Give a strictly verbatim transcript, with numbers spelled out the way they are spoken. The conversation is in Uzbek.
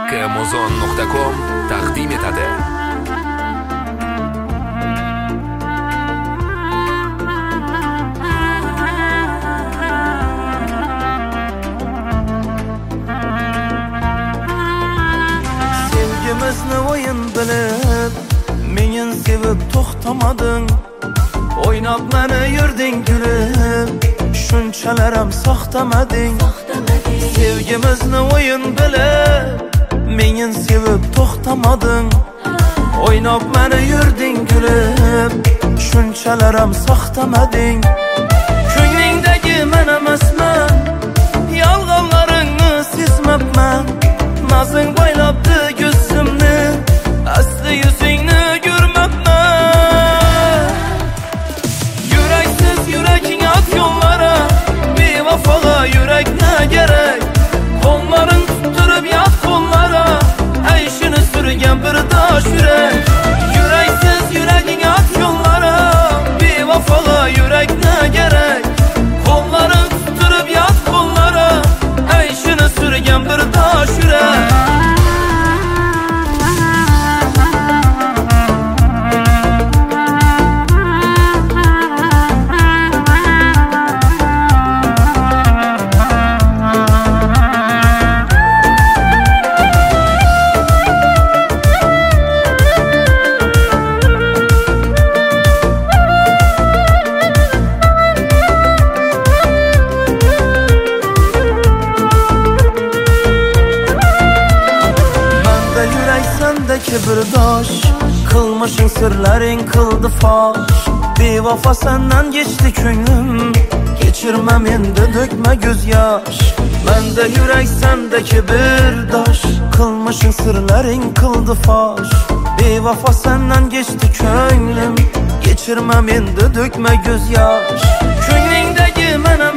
Amazon nuqta com taqdim etadi. Sevgimizni o'yin bilib, meni sevib to'xtamading. O'ynab meni yurding gülib, shunchalar ham soxtamading. Sevgimizni o'yin bilib, meni sevib to'xtamading. O'ynab meni yurding gülib, shunchalar ham soxtamading. Ko'nglingdagi men emasman, yolg'onlaringni sezmabman. Nazing bo'ylabdi ko'zimni, asli yuzingni ko'rmabman. Yuraksiz yuraking at yo'llara, bevafoga yurak ne gerek? Qo'llaring tuttirib yat qo'llara, ayshini surgan bir tosh yurak. Yuraksiz yuraking at yo'llara, bevafoga yurak ne gerek? Qo'llaring tuttirib yat qo'llara, ayshini surgan bir tosh yurak. Kibirdosh, qilmishing sirlaring qildi fosh. Bevafo sendan geçti ko'nglim, kechirma menda dökma göz yosh. Menda yurak senda kibirdosh, qilmishing sirlaring qildi fosh. Bevafo sendan geçti ko'nglim, kechirma menda dökma göz yosh. Ko'nglingdagi men